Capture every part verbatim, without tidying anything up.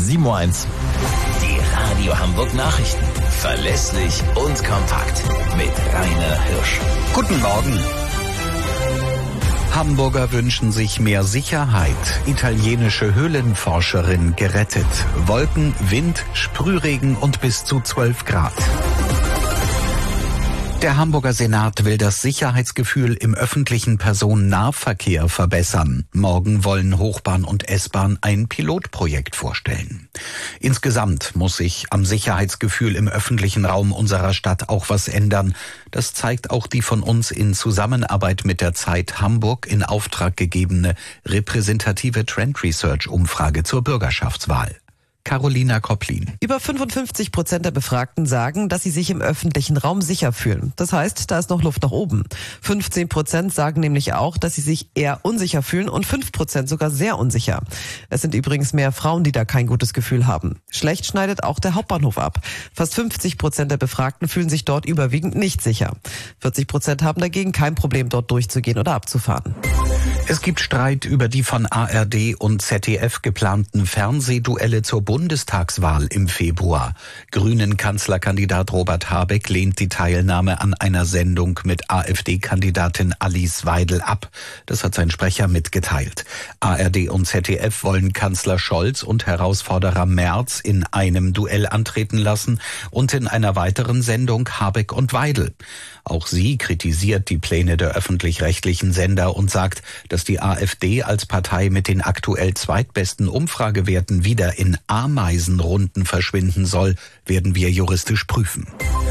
sieben Uhr eins. Die Radio Hamburg Nachrichten. Verlässlich und kompakt. Mit Rainer Hirsch. Guten Morgen. Hamburger wünschen sich mehr Sicherheit. Italienische Höhlenforscherin gerettet. Wolken, Wind, Sprühregen und bis zu zwölf Grad. Der Hamburger Senat will das Sicherheitsgefühl im öffentlichen Personennahverkehr verbessern. Morgen wollen Hochbahn und S-Bahn ein Pilotprojekt vorstellen. Insgesamt muss sich am Sicherheitsgefühl im öffentlichen Raum unserer Stadt auch was ändern. Das zeigt auch die von uns in Zusammenarbeit mit der Zeit Hamburg in Auftrag gegebene repräsentative Trend Research Umfrage zur Bürgerschaftswahl. Carolina Kopplin. Über fünfundfünfzig Prozent der Befragten sagen, dass sie sich im öffentlichen Raum sicher fühlen. Das heißt, da ist noch Luft nach oben. fünfzehn Prozent sagen nämlich auch, dass sie sich eher unsicher fühlen und fünf Prozent sogar sehr unsicher. Es sind übrigens mehr Frauen, die da kein gutes Gefühl haben. Schlecht schneidet auch der Hauptbahnhof ab. Fast fünfzig Prozent der Befragten fühlen sich dort überwiegend nicht sicher. vierzig Prozent haben dagegen kein Problem, dort durchzugehen oder abzufahren. Es gibt Streit über die von A R D und Z D F geplanten Fernsehduelle zur Bundestagswahl im Februar. Grünen-Kanzlerkandidat Robert Habeck lehnt die Teilnahme an einer Sendung mit AfD-Kandidatin Alice Weidel ab. Das hat sein Sprecher mitgeteilt. A R D und Z D F wollen Kanzler Scholz und Herausforderer Merz in einem Duell antreten lassen und in einer weiteren Sendung Habeck und Weidel. Auch sie kritisiert die Pläne der öffentlich-rechtlichen Sender und sagt, dass die AfD als Partei mit den aktuell zweitbesten Umfragewerten wieder in Ameisenrunden verschwinden soll, werden wir juristisch prüfen.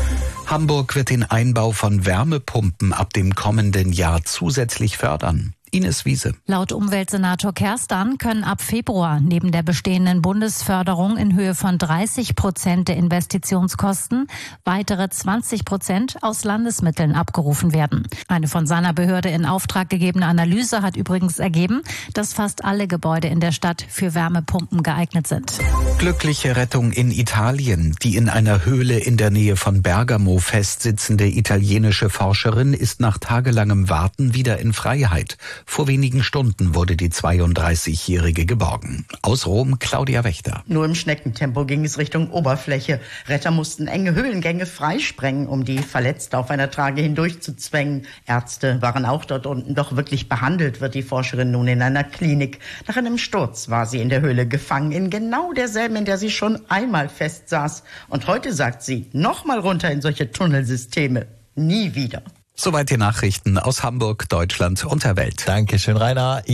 Hamburg wird den Einbau von Wärmepumpen ab dem kommenden Jahr zusätzlich fördern. Ines Wiese. Laut Umweltsenator Kerstan können ab Februar neben der bestehenden Bundesförderung in Höhe von dreißig Prozent der Investitionskosten weitere zwanzig Prozent aus Landesmitteln abgerufen werden. Eine von seiner Behörde in Auftrag gegebene Analyse hat übrigens ergeben, dass fast alle Gebäude in der Stadt für Wärmepumpen geeignet sind. Glückliche Rettung in Italien. Die in einer Höhle in der Nähe von Bergamo festsitzende italienische Forscherin ist nach tagelangem Warten wieder in Freiheit. Vor wenigen Stunden wurde die zweiunddreißigjährige geborgen. Aus Rom Claudia Wächter. Nur im Schneckentempo ging es Richtung Oberfläche. Retter mussten enge Höhlengänge freisprengen, um die Verletzte auf einer Trage hindurchzuzwängen. Ärzte waren auch dort unten. Doch wirklich behandelt wird die Forscherin nun in einer Klinik. Nach einem Sturz war sie in der Höhle gefangen, in genau derselben, in der sie schon einmal festsaß. Und heute sagt sie, nochmal runter in solche Tunnelsysteme. Nie wieder. Soweit die Nachrichten aus Hamburg, Deutschland und der Welt. Dankeschön, Rainer.